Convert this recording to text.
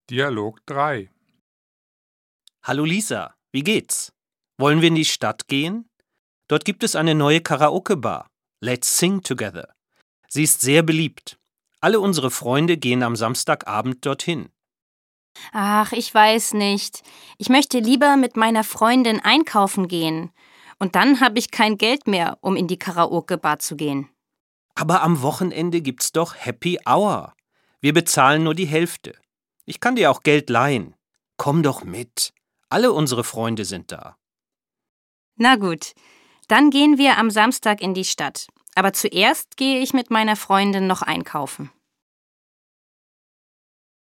Dialog 3. Hallo Lisa, wie geht's? Wollen wir in die Stadt gehen? Dort gibt es eine neue Karaoke-Bar. Let's Sing Together. Sie ist sehr beliebt. Alle unsere Freunde gehen am Samstagabend dorthin. Ach, ich weiß nicht. Ich möchte lieber mit meiner Freundin einkaufen gehen. Und dann habe ich kein Geld mehr, um in die Karaoke-Bar zu gehen. Aber am Wochenende gibt's doch Happy Hour. Wir bezahlen nur die Hälfte. Ich kann dir auch Geld leihen. Komm doch mit. Alle unsere Freunde sind da. Na gut, dann gehen wir am Samstag in die Stadt. Aber zuerst gehe ich mit meiner Freundin noch einkaufen.